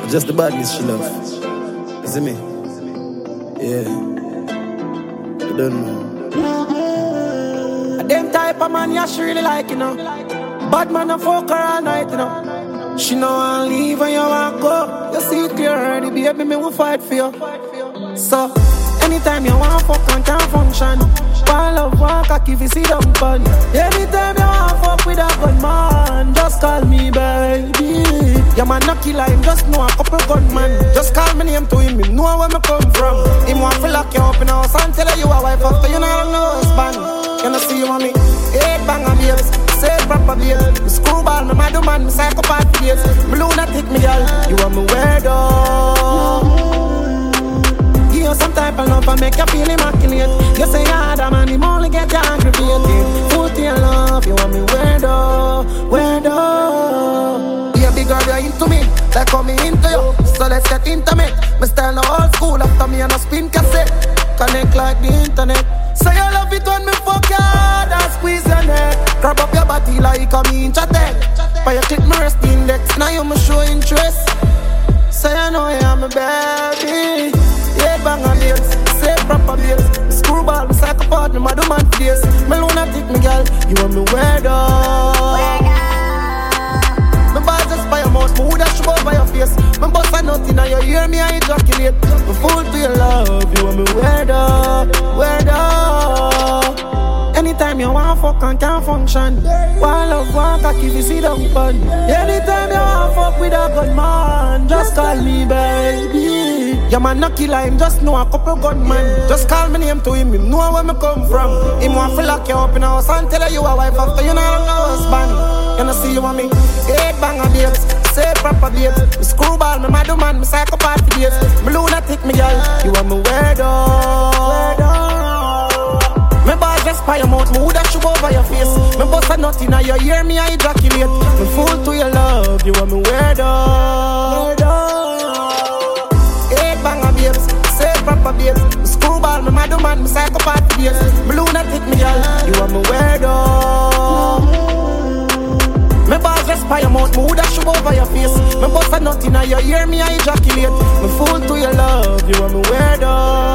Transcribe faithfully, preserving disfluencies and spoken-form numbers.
Just the badness she love. You see me? Yeah. You don't know. Them type of man, yeah, she really like, you know. Bad man, I fuck her all night, you know. She know I leave and you want go. You see it clear already, baby, me will fight for you. So, anytime you want fuck and can't function, one love, one cocky, if you see them fun. Anytime you want fuck with a gun man, just call me baby. Your man not kill him, just know a couple gunman. Just call me name to him, him know where me come from. Him want to lock you up in house and tell you a wife after you know no husband. You know see you want me, eight bang of babes, say proper babes. Me screwball, me mad man, me psychopath babes. Me lunatic, me girl, you want me weirdo. Give you some type of love and make you feel immaculate. You say you're hard man, him only get you aggravated. Put in love, you want me weirdo, weirdo. Yeah, big girl, you're into me, like how me into you. So let's get intimate. Me style no old school, after me and a spin cassette. Connect like the internet. So you love it when me fuck you hard and squeeze your neck. Grab up your body like a me in chatted. But you click my wrist index, now you me show interest. So you know you are my baby. Yeah, bang on babes, say proper babes. Screwball, me psychopath, me mad man face. Me lunatic, me girl, you want me weirdo. Me ball just by your mouth, me woulda shoot over your face. Me bust a nut inna your ear, me I ejaculate. Me fool to your love, you want me weirdo, weirdo. Anytime you want fuck and can't function, one love, one cocky, if you see them fun. Anytime you want fuck with a gun man, just call me baby. Your man not kill him, just know a couple gunman. Just call me name to him, him know where me come from. Him want to lock you up in house and tell you a wife after you know no husband. You know see you want me, eight bang of babes, say proper babes. Me screwball, me mad man, me psychopath babes. Me lunatic, me girl, you want me weirdo, weirdo. Me ball just by your mouth, me woulda shoot over your face. Me bust a nut inna your ear, me I ejaculate. Me fool to your love, you want me weirdo, weirdo. Eight bang of babes, say proper babes. Me screwball, me mad man, me psychopath babes. Me lunatic, me girl, you want me weirdo. Me ball just by your mouth, me woulda shoot over your face. Me bust a nut inna your ear, me I ejaculate. Me fool to your love, you want me weirdo.